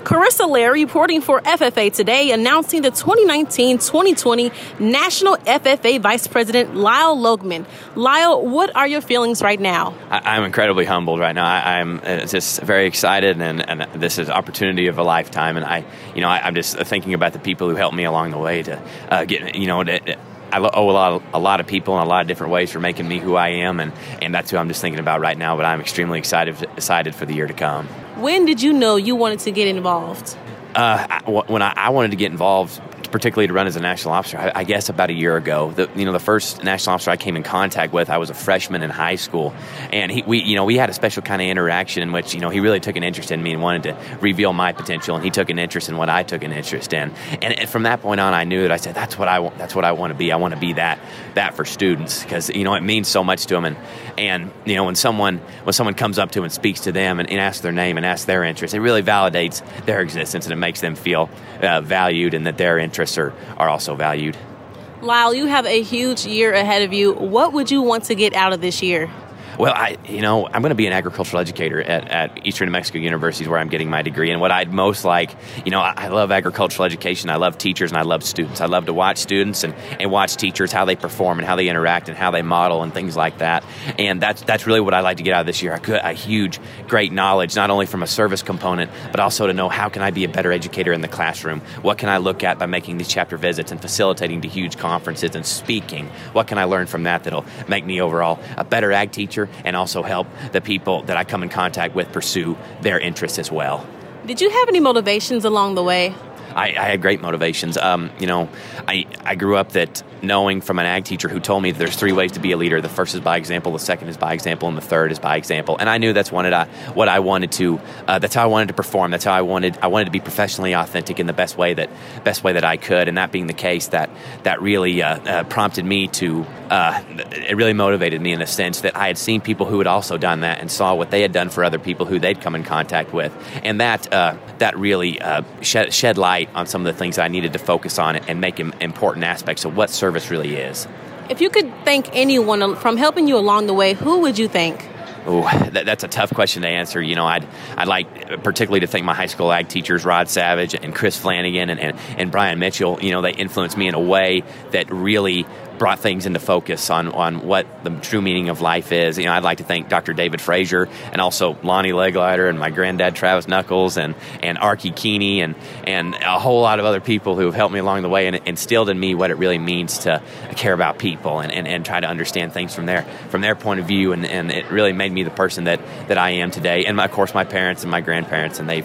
Carissa Larry reporting for FFA Today, announcing the 2019-2020 National FFA Vice President Lyle Logeman. Lyle, what are your feelings right now? I'm incredibly humbled right now. I'm just very excited, and this is an opportunity of a lifetime. And I'm just thinking about the people who helped me along the way to get, I owe a lot of people in a lot of different ways for making me who I am, and that's who I'm just thinking about right now. But I'm extremely excited for the year to come. When did you know you wanted to get involved? When I wanted to get involved, particularly to run as a national officer, I guess about a year ago. The first national officer I came in contact with, I was a freshman in high school, and we had a special kind of interaction in which he really took an interest in me and wanted to reveal my potential, and he took an interest in what I took an interest in. And from that point on, I knew that I said that's what I want. That's what I want to be. I want to be that for students, because it means so much to them. And when someone comes up to them and speaks to them and asks their name and asks their interest, it really validates their existence, and it makes them feel valued and that their interests are also valued. Lyle, you have a huge year ahead of you. What would you want to get out of this year? Well, I'm going to be an agricultural educator at Eastern New Mexico University, where I'm getting my degree. And what I'd most like, I love agricultural education. I love teachers and I love students. I love to watch students and watch teachers, how they perform and how they interact and how they model and things like that. And that's really what I'd like to get out of this year. A huge, great knowledge, not only from a service component, but also to know how can I be a better educator in the classroom? What can I look at by making these chapter visits and facilitating to huge conferences and speaking? What can I learn from that'll make me overall a better ag teacher, and also help the people that I come in contact with pursue their interests as well. Did you have any motivations along the way? I had great motivations. I grew up knowing from an ag teacher who told me that there's three ways to be a leader. The first is by example, the second is by example, and the third is by example. And I knew that's what I wanted to. That's how I wanted to perform. That's how I wanted to be professionally authentic in the best way that I could. And that being the case, that really prompted me to. It really motivated me in the sense that I had seen people who had also done that and saw what they had done for other people who they'd come in contact with, and that really shed light on some of the things I needed to focus on and make important aspects of what service really is. If you could thank anyone from helping you along the way, who would you thank? Oh, that's a tough question to answer. I'd like particularly to thank my high school ag teachers, Rod Savage and Chris Flanagan and Brian Mitchell. They influenced me in a way that really brought things into focus on what the true meaning of life is. I'd like to thank Dr. David Frazier and also Lonnie Leglider and my granddad Travis Knuckles and Archie Keeney and a whole lot of other people who have helped me along the way and instilled in me what it really means to care about people and try to understand things from their point of view, and it really made me the person that I am today. And of course my parents and my grandparents, and I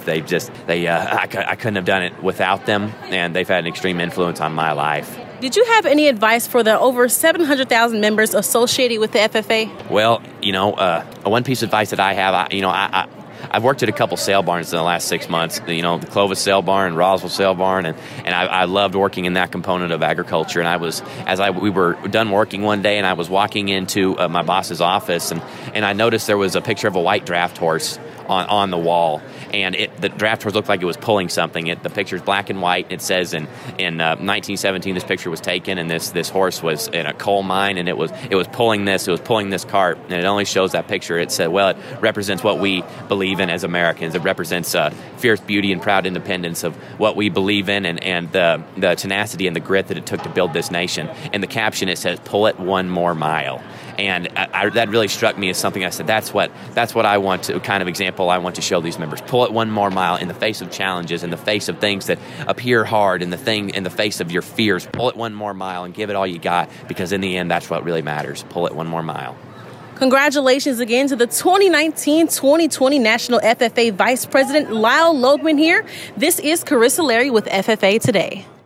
couldn't have done it without them, and they've had an extreme influence on my life. Did you have any advice for the over 700,000 members associated with the FFA? Well, one piece of advice that I have, I've worked at a couple sale barns in the last 6 months, the Clovis Sale Barn, Roswell Sale Barn, and I loved working in that component of agriculture. And we were done working one day, and I was walking into my boss's office, and I noticed there was a picture of a white draft horse on the wall, and the draft horse looked like it was pulling something. The picture's black and white. It says in 1917 this picture was taken, and this horse was in a coal mine, and it was pulling this cart, and it only shows that picture. It said, well, it represents what we believe in as Americans. It represents fierce beauty and proud independence of what we believe in, and the tenacity and the grit that it took to build this nation. And the caption, it says, "Pull it one more mile." And that really struck me as something. I said, that's what I want to, kind of example I want to show these members. Pull it one more mile in the face of challenges, in the face of things that appear hard, in the face of your fears. Pull it one more mile and give it all you got, because in the end, that's what really matters. Pull it one more mile. Congratulations again to the 2019-2020 National FFA Vice President Lyle Logeman here. This is Carissa Larry with FFA Today.